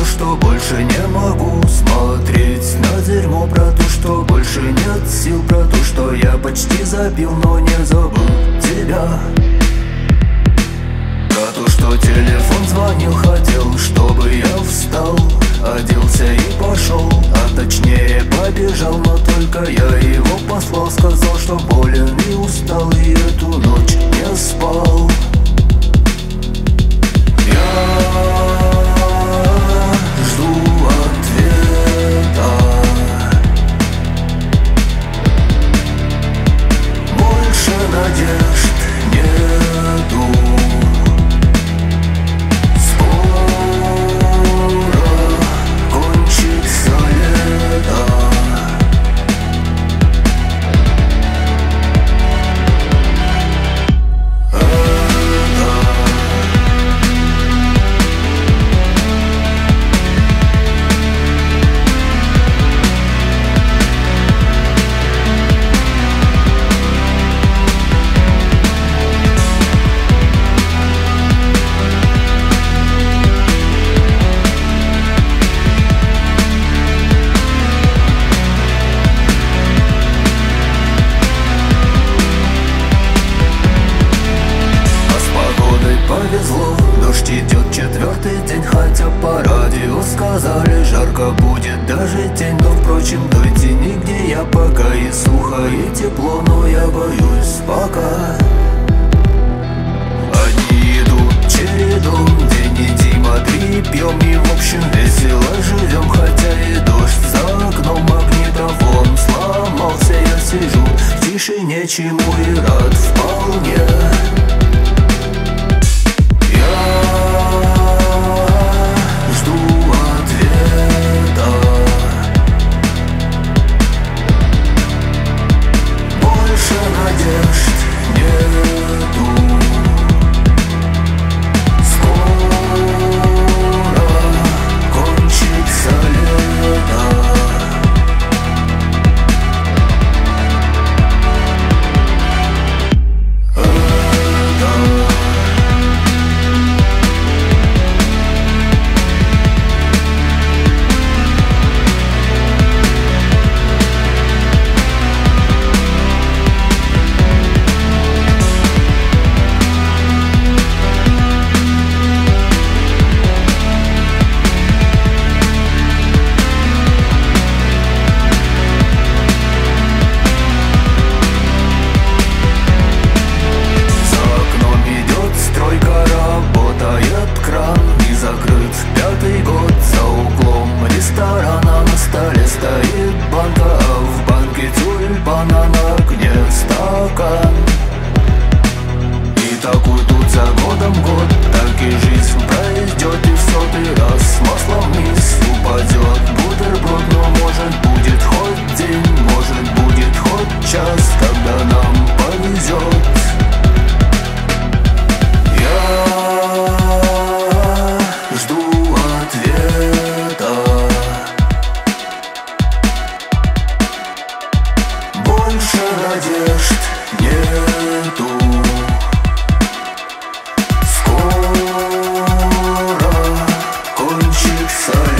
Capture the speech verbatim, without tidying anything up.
то, что больше не могу смотреть на дерьмо, про то, что больше нет сил, про то, что я почти забил, но не забыл тебя. Про то, что телефон звонил, хотел, чтобы я встал, оделся и пошел, а точнее побежал, но только я его послал. Сказал, что болен и устал, и эту ночь не спал. Надежд нету. Скоро кончится лето. Повезло, дождь идет четвертый день, хотя по радио сказали, жарко будет даже день. Но впрочем, дойти нигде я пока, и сухо, и тепло, но я боюсь пока. Одни идут чередом, день и Дима, три пьем, и в общем весело живем. Хотя и дождь за окном, магнитофон сломался, я сижу в тишине, чему и рад вполне. Надежд нету. Скоро кончится лето. Пятый год за углом ресторана, на столе стоит банка, а в банке тюльпана, на окне стакан. И так уйдут за годом год, так и жизнь пройдет, и в сотый раз маслом вниз упадет бутерброд. Но может будет хоть день, может будет хоть час, когда нам повезет. Больше надежд нету. Скоро кончится